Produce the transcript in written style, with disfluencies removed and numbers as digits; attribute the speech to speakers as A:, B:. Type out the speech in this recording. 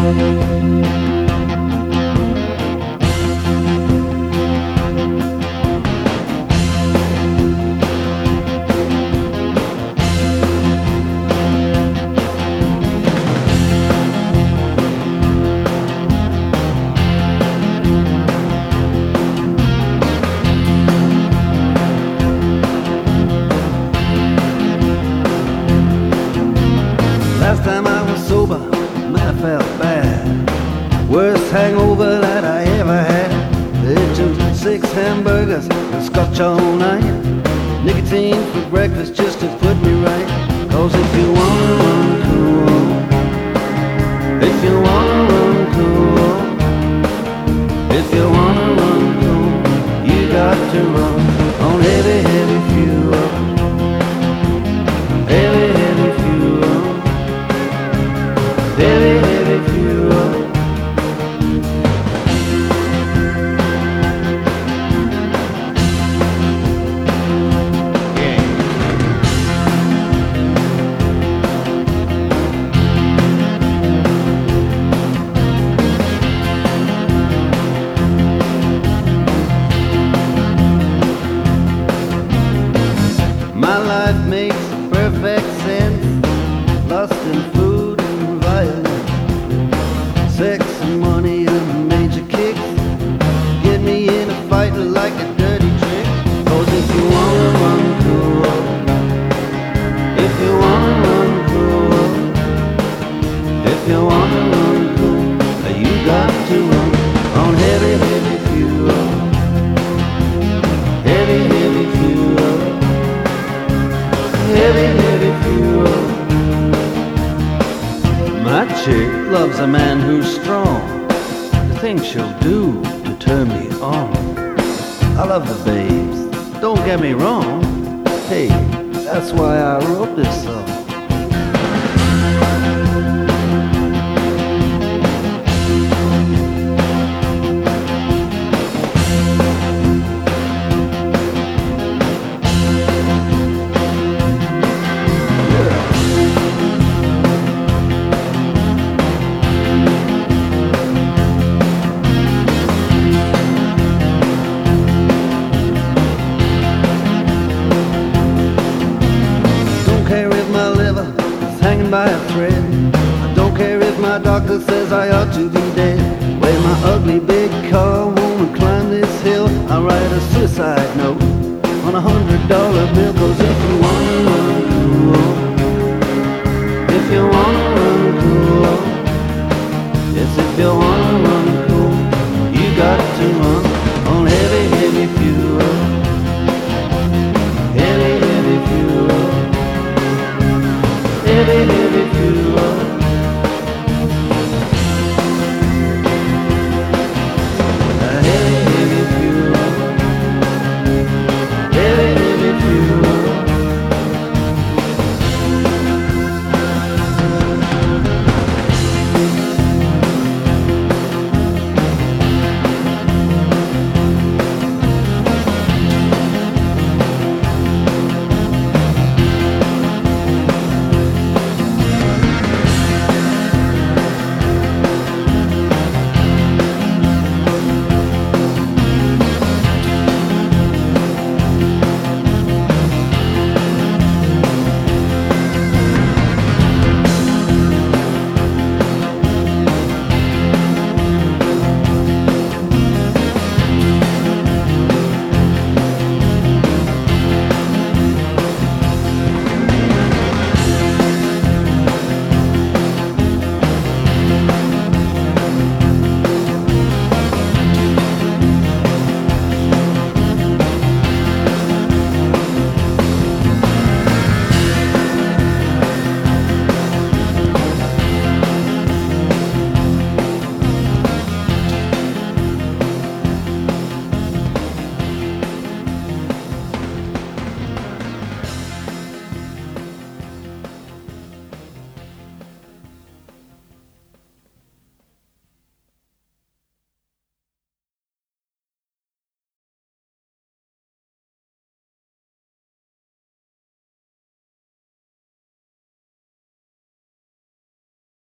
A: Last time I was sober, man, I felt bad. Worst hangover that I ever had. They took 6 hamburgers and scotch all night. Nicotine for breakfast just to put me right. 'Cause if you wanna run cool, if you wanna run cool, if you wanna run cool, you got to run on heavy, heavy fuel. Heavy, heavy fuel. Heavy, heavy fuel. My life makes perfect sense. Lost in food and violence, sex and money and major kicks. Get me in a fight like a dirty trick. 'Cause if you wanna run cool, if you wanna run cool, if you wanna run cool, you got to run on heavy, heavy fuel. Heavy, heavy fuel. Heavy, heavy fuel. My chick loves a man who's strong. The things she'll do to turn me on. I love the babes, don't get me wrong. Hey, that's why I wrote this song. Hanging by a thread. I don't care if my doctor says I ought to be dead. When my ugly big car won't climb this hill, I'll write a suicide note on $100 bill. 'Cause if you wanna run cool, if you wanna run cool, yes, if you wanna run cool, you got to run on heavy, heavy fuel. Heavy, heavy fuel. Heavy, heavy